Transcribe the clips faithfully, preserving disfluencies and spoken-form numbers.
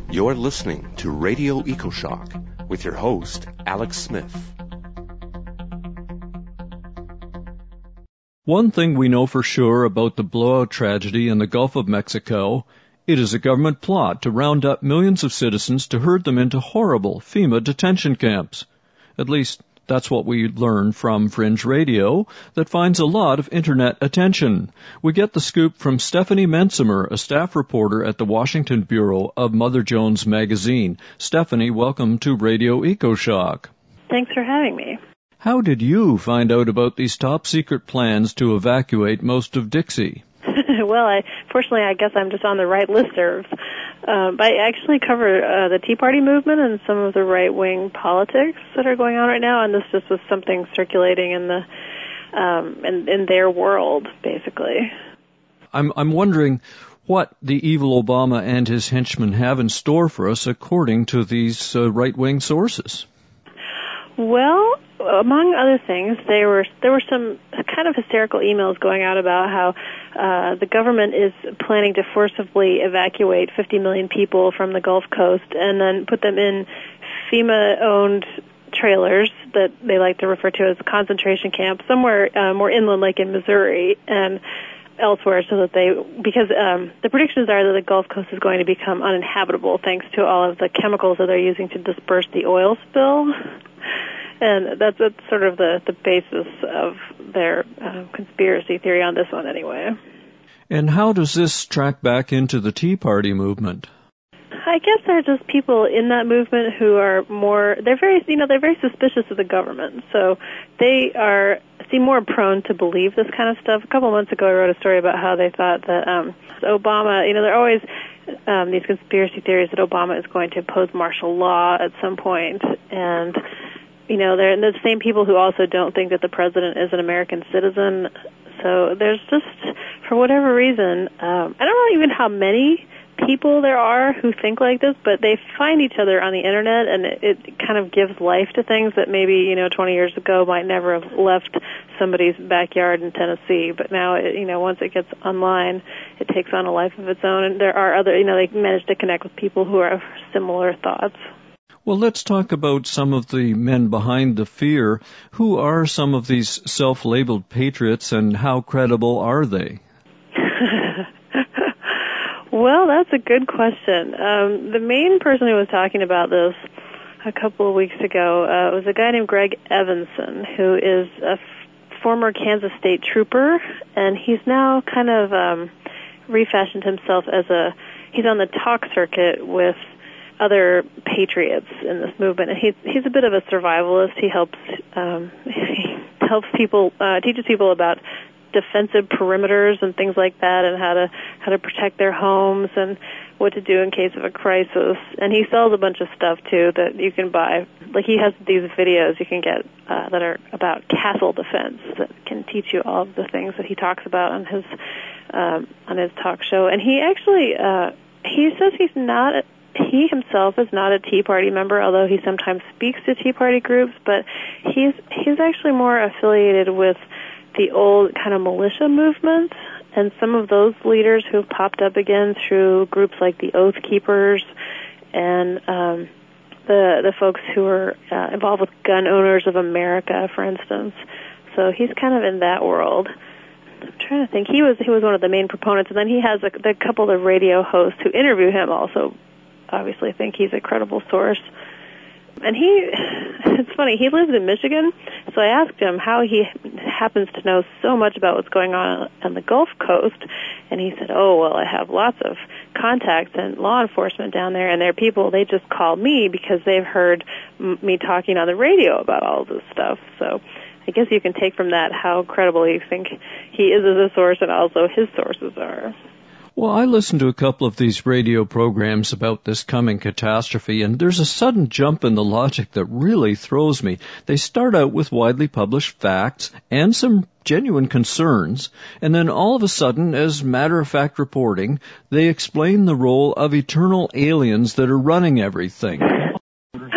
You're listening to Radio EcoShock with your host, Alex Smith. One thing we know for sure about the blowout tragedy in the Gulf of Mexico, it is a government plot to round up millions of citizens to herd them into horrible FEMA detention camps. At least, that's what we learn from Fringe Radio that finds a lot of Internet attention. We get the scoop from Stephanie Mensimer, a staff reporter at the Washington Bureau of Mother Jones Magazine. Stephanie, welcome to Radio EcoShock. Thanks for having me. How did you find out about these top-secret plans to evacuate most of Dixie? Well, I, fortunately, I guess I'm just on the right listservs. Um, I actually cover uh, the Tea Party movement and some of the right-wing politics that are going on right now, and this just was something circulating in the um, in, in their world, basically. I'm I'm wondering what the evil Obama and his henchmen have in store for us, according to these uh, right-wing sources. Well, among other things, there were there were some kind of hysterical emails going out about how uh, the government is planning to forcibly evacuate fifty million people from the Gulf Coast and then put them in FEMA-owned trailers that they like to refer to as concentration camps somewhere uh, more inland, like in Missouri and elsewhere, so that they, because um, the predictions are that the Gulf Coast is going to become uninhabitable thanks to all of the chemicals that they're using to disperse the oil spill. And that's, that's sort of the, the basis of their uh, conspiracy theory on this one anyway. And how does this track back into the Tea Party movement? I guess there are just people in that movement who are more, they're very, you know, they're very suspicious of the government. So they are, seem more prone to believe this kind of stuff. A couple months ago I wrote a story about how they thought that um, Obama, you know, there are always um, these conspiracy theories that Obama is going to impose martial law at some point, and you know, they're the same people who also don't think that the president is an American citizen. So there's just, for whatever reason, um, I don't know even how many people there are who think like this, but they find each other on the Internet, and it, it kind of gives life to things that maybe, you know, twenty years ago might never have left somebody's backyard in Tennessee. But now, it, you know, once it gets online, it takes on a life of its own. And there are other, you know, they manage to connect with people who are of similar thoughts. Well, let's talk about some of the men behind the fear. Who are some of these self-labeled patriots, and how credible are they? Well, that's a good question. Um, the main person who was talking about this a couple of weeks ago uh, was a guy named Greg Evanson, who is a f- former Kansas State trooper, and he's now kind of um, refashioned himself as a, he's on the talk circuit with other patriots in this movement, and he's he's a bit of a survivalist. He helps um, he helps people uh, teaches people about defensive perimeters and things like that, and how to how to protect their homes and what to do in case of a crisis. And he sells a bunch of stuff too that you can buy. Like he has these videos you can get uh, that are about castle defense that can teach you all of the things that he talks about on his um, on his talk show. And he actually uh, he says he's not. A, He himself is not a Tea Party member, although he sometimes speaks to Tea Party groups, but he's he's actually more affiliated with the old kind of militia movement and some of those leaders who've popped up again through groups like the Oath Keepers and um, the the folks who are uh, involved with Gun Owners of America, for instance. So he's kind of in that world. I'm trying to think. He was he was one of the main proponents, and then he has a, the couple of radio hosts who interview him also obviously think he's a credible source. And he, it's funny, he lives in Michigan, so I asked him how he happens to know so much about what's going on on the Gulf Coast, and he said, oh, well, I have lots of contacts and law enforcement down there, and they're people, they just call me because they've heard m- me talking on the radio about all this stuff. So I guess you can take from that how credible you think he is as a source and also his sources are. Well, I listened to a couple of these radio programs about this coming catastrophe, and there's a sudden jump in the logic that really throws me. They start out with widely published facts and some genuine concerns, and then all of a sudden, as matter-of-fact reporting, they explain the role of eternal aliens that are running everything.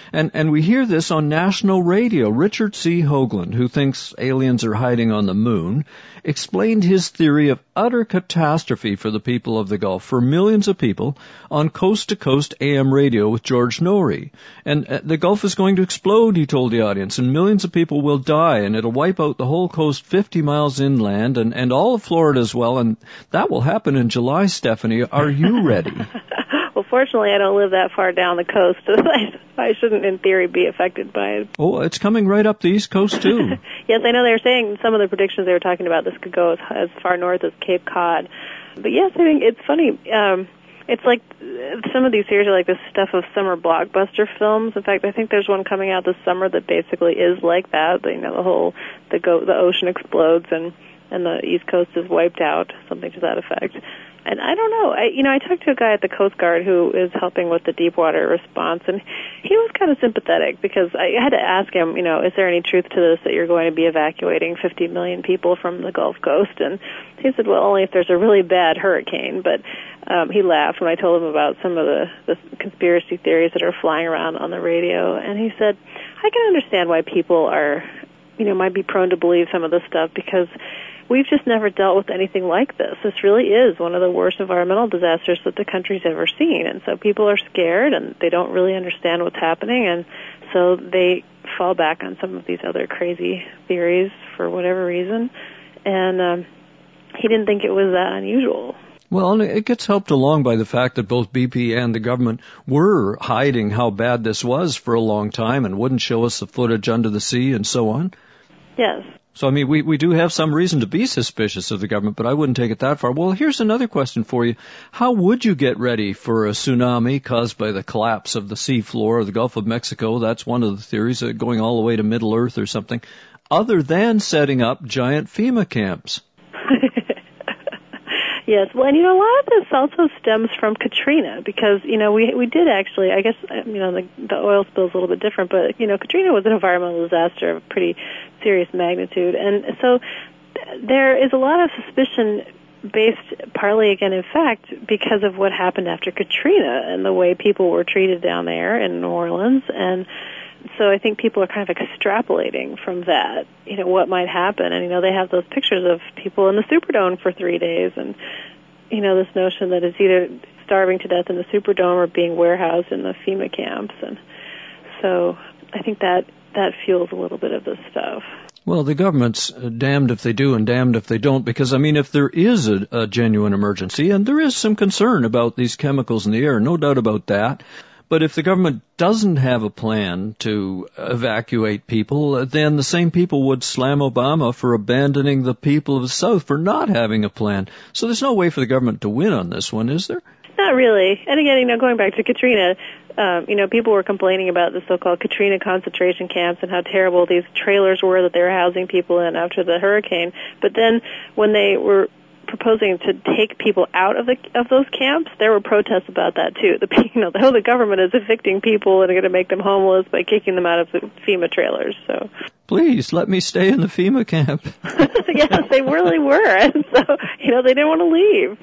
And, and we hear this on national radio. Richard C. Hoagland, who thinks aliens are hiding on the moon, explained his theory of utter catastrophe for the people of the Gulf, for millions of people, on coast-to-coast A M radio with George Norrie. And uh, the Gulf is going to explode, he told the audience, and millions of people will die, and it'll wipe out the whole coast fifty miles inland, and, and all of Florida as well, and that will happen in July, Stephanie. Are you ready? Well, fortunately, I don't live that far down the coast, so I, I shouldn't, in theory, be affected by it. Oh, it's coming right up the East Coast, too. Yes, I know they were saying some of the predictions they were talking about, this could go as, as far north as Cape Cod. But yes, I think it's funny. Um, it's like some of these series are like this stuff of summer blockbuster films. In fact, I think there's one coming out this summer that basically is like that. You know, the whole the go the ocean explodes and and the East Coast is wiped out, something to that effect. And I don't know. I, you know, I talked to a guy at the Coast Guard who is helping with the Deepwater response, and he was kind of sympathetic because I had to ask him, you know, is there any truth to this that you're going to be evacuating fifty million people from the Gulf Coast? And he said, well, only if there's a really bad hurricane. But um, he laughed when I told him about some of the, the conspiracy theories that are flying around on the radio. And he said, I can understand why people are, you know, might be prone to believe some of this stuff because we've just never dealt with anything like this. This really is one of the worst environmental disasters that the country's ever seen. And so people are scared and they don't really understand what's happening. And so they fall back on some of these other crazy theories for whatever reason. And um, he didn't think it was that unusual. Well, it gets helped along by the fact that both B P and the government were hiding how bad this was for a long time and wouldn't show us the footage under the sea and so on. Yes. So, I mean, we, we do have some reason to be suspicious of the government, but I wouldn't take it that far. Well, here's another question for you. How would you get ready for a tsunami caused by the collapse of the seafloor of the Gulf of Mexico? That's one of the theories, uh, going all the way to Middle Earth or something, other than setting up giant FEMA camps. Yes, well, and you know, a lot of this also stems from Katrina because, you know, we we did actually, I guess, you know, the, the oil spill is a little bit different, but, you know, Katrina was an environmental disaster of pretty serious magnitude. And so there is a lot of suspicion based partly, again, in fact, because of what happened after Katrina and the way people were treated down there in New Orleans. And so I think people are kind of extrapolating from that, you know, what might happen. And, you know, they have those pictures of people in the Superdome for three days and, you know, this notion that it's either starving to death in the Superdome or being warehoused in the FEMA camps. And so I think that, that fuels a little bit of this stuff. Well, the government's damned if they do and damned if they don't, because, I mean, if there is a, a genuine emergency, and there is some concern about these chemicals in the air, no doubt about that, but if the government doesn't have a plan to evacuate people, then the same people would slam Obama for abandoning the people of the South for not having a plan. So there's no way for the government to win on this one, is there? Not really. And again, you know, going back to Katrina, um, you know, people were complaining about the so-called Katrina concentration camps and how terrible these trailers were that they were housing people in after the hurricane. But then when they were proposing to take people out of the of those camps, there were protests about that too. The you know, the, oh, the government is evicting people and are going to make them homeless by kicking them out of the FEMA trailers. So please let me stay in the FEMA camp. Yes, they really were, and so you know they didn't want to leave.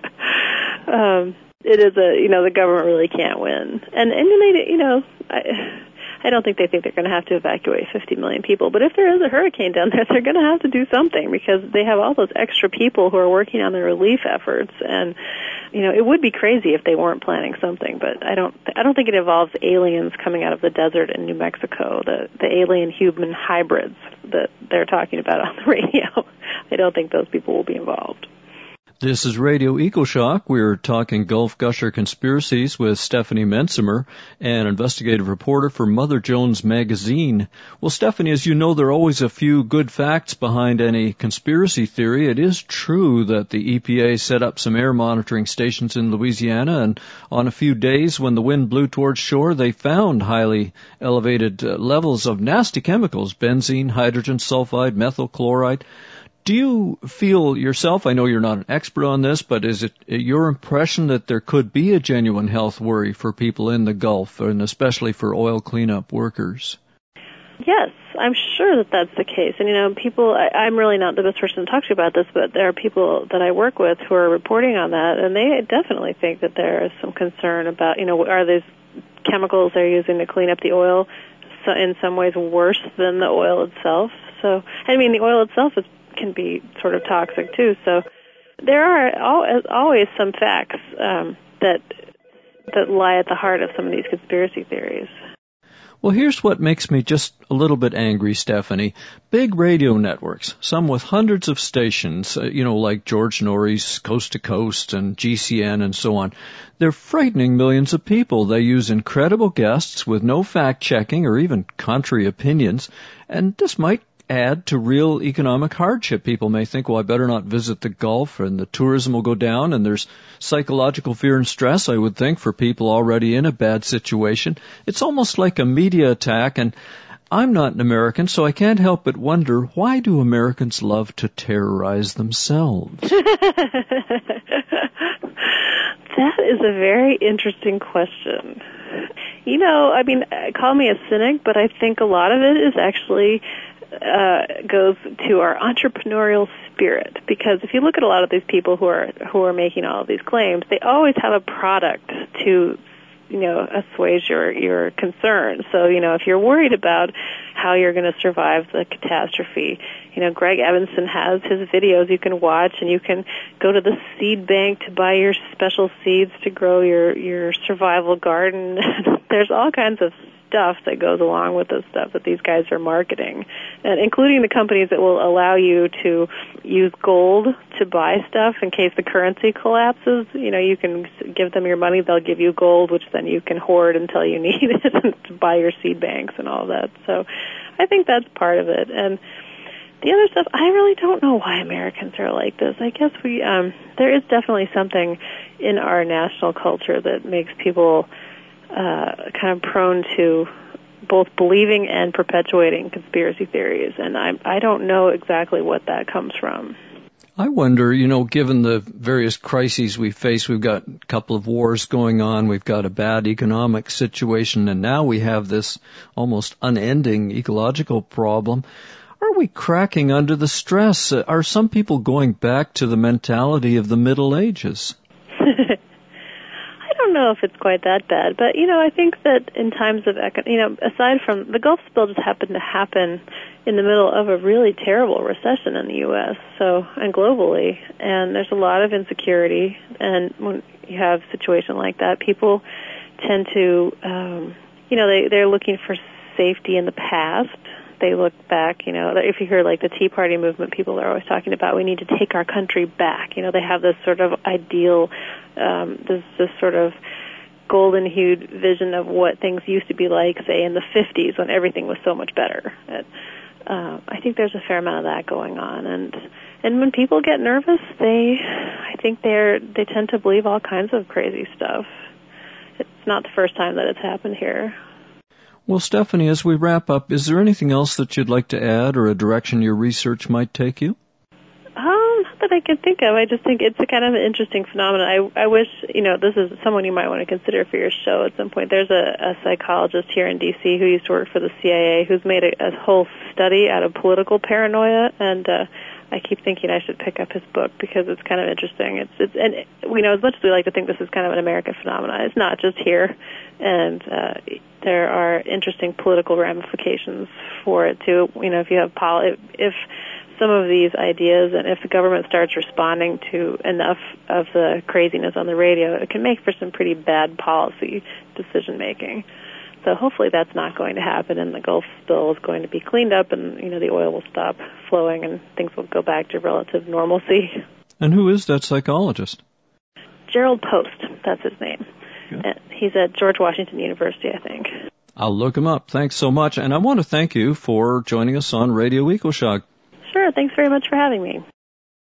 um, it is a you know the government really can't win, and and they you know. I, I don't think they think they're going to have to evacuate fifty million people. But if there is a hurricane down there, they're going to have to do something because they have all those extra people who are working on the relief efforts. And, you know, it would be crazy if they weren't planning something. But I don't I don't think it involves aliens coming out of the desert in New Mexico, the, the alien-human hybrids that they're talking about on the radio. I don't think those people will be involved. This is Radio EcoShock. We're talking Gulf Gusher conspiracies with Stephanie Mensimer, an investigative reporter for Mother Jones Magazine. Well, Stephanie, as you know, there are always a few good facts behind any conspiracy theory. It is true that the E P A set up some air monitoring stations in Louisiana, and on a few days when the wind blew towards shore, they found highly elevated uh, levels of nasty chemicals, benzene, hydrogen sulfide, methyl chloride. Do you feel yourself, I know you're not an expert on this, but is it your impression that there could be a genuine health worry for people in the Gulf, and especially for oil cleanup workers? Yes, I'm sure that that's the case. And, you know, people, I, I'm really not the best person to talk to you about this, but there are people that I work with who are reporting on that, and they definitely think that there is some concern about, you know, are these chemicals they're using to clean up the oil, so in some ways worse than the oil itself. So, I mean, the oil itself is, can be sort of toxic too. So, there are always some facts um, that that lie at the heart of some of these conspiracy theories. Well, here's what makes me just a little bit angry, Stephanie. Big radio networks, some with hundreds of stations, uh, you know, like George Norrie's Coast to Coast and G C N and so on, they're frightening millions of people. They use incredible guests with no fact-checking or even contrary opinions, and this might add to real economic hardship. People may think, well, I better not visit the Gulf, and the tourism will go down, and there's psychological fear and stress, I would think, for people already in a bad situation. It's almost like a media attack, and I'm not an American, so I can't help but wonder, why do Americans love to terrorize themselves? That is a very interesting question. You know, I mean, call me a cynic, but I think a lot of it is actually Uh, goes to our entrepreneurial spirit, because if you look at a lot of these people who are who are making all of these claims, they always have a product to, you know, assuage your your concerns. So, you know, if you're worried about how you're going to survive the catastrophe, you know, Greg Evanson has his videos you can watch, and you can go to the seed bank to buy your special seeds to grow your your survival garden. There's all kinds of stuff that goes along with this stuff that these guys are marketing, and including the companies that will allow you to use gold to buy stuff in case the currency collapses. You know, you can give them your money, they'll give you gold, which then you can hoard until you need it to buy your seed banks and all that. So I think that's part of it. And the other stuff, I really don't know why Americans are like this. I guess we um, there is definitely something in our national culture that makes people Uh, kind of prone to both believing and perpetuating conspiracy theories, and I, I don't know exactly what that comes from. I wonder, you know, given the various crises we face, we've got a couple of wars going on, we've got a bad economic situation, and now we have this almost unending ecological problem. Are we cracking under the stress? Are some people going back to the mentality of the Middle Ages? I don't know if it's quite that bad, but, you know, I think that in times of, you know, aside from, the Gulf spill just happened to happen in the middle of a really terrible recession in the U S, so, and globally, and there's a lot of insecurity, and when you have a situation like that, people tend to, um, you know, they, they're looking for safety in the past. They look back, you know, if you hear like the Tea Party movement, people are always talking about we need to take our country back. You know, they have this sort of ideal, um, this, this sort of golden-hued vision of what things used to be like, say, in the fifties when everything was so much better. And, uh, I think there's a fair amount of that going on. And and when people get nervous, they, I think they're they tend to believe all kinds of crazy stuff. It's not the first time that it's happened here. Well, Stephanie, as we wrap up, is there anything else that you'd like to add or a direction your research might take you? Um, not that I can think of. I just think it's a kind of an interesting phenomenon. I, I wish, you know, this is someone you might want to consider for your show at some point. There's a, a psychologist here in D C who used to work for the C I A who's made a, a whole study out of political paranoia, and uh, I keep thinking I should pick up his book because it's kind of interesting. It's, it's and we know as much as we like to think this is kind of an American phenomenon, it's not just here, and uh, there are interesting political ramifications for it too. You know, if you have poli- if, if some of these ideas, and if the government starts responding to enough of the craziness on the radio, it can make for some pretty bad policy decision making. So hopefully that's not going to happen, and the Gulf spill is going to be cleaned up, and you know the oil will stop flowing, and things will go back to relative normalcy. And who is that psychologist? Gerald Post, that's his name. Good. He's at George Washington University, I think. I'll look him up. Thanks so much, and I want to thank you for joining us on Radio EcoShock. Sure, thanks very much for having me.